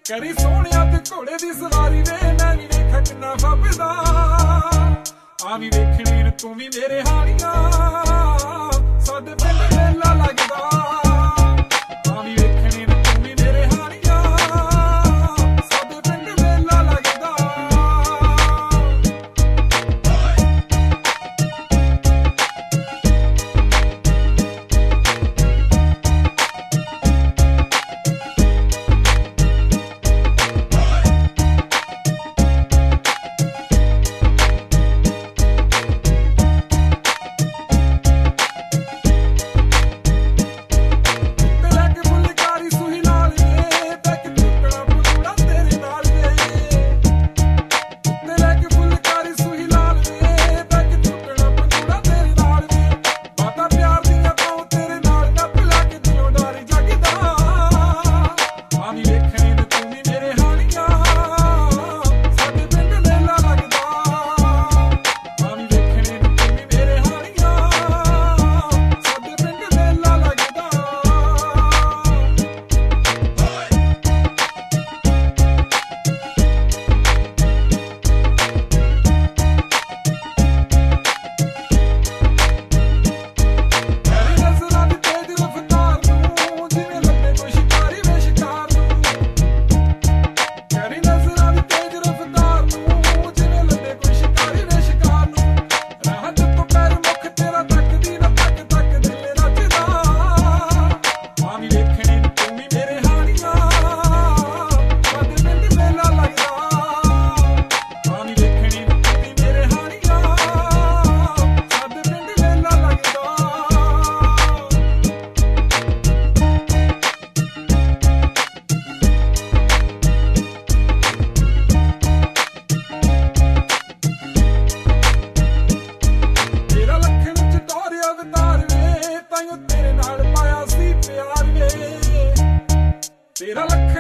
ਕਰੀ ਸੋਹਣਿਆ ਤੇ ਘੋੜੇ ਦੀ ਸਵਾਰੀ ਵੇ ਮੈਂ ਵੀ ਵੇਖਾਂ ਕਿੰਨਾ ਫੱਬਦਾ ਆ ਵੀ ਵੇਖਣੀ ਨੂੰ ਤੂੰ ਵੀ ਮੇਰੇ ਹਾਲੀਆਂ ਸਾਡੇ ਪਿੰਡ ਮੇਲਾ ਲੱਗਦਾ ਆ ਵੀ ਵੇਖਣੀ ਨੂੰ ਤੂੰ ਵੀ ਮੇਰੇ ਹਾਲੀਆਂ ਸਾਡੇ ਪਿੰਡ ਮੇਲਾ ਲੱਗਦਾ ਤੇਰਾ ਲੱਖ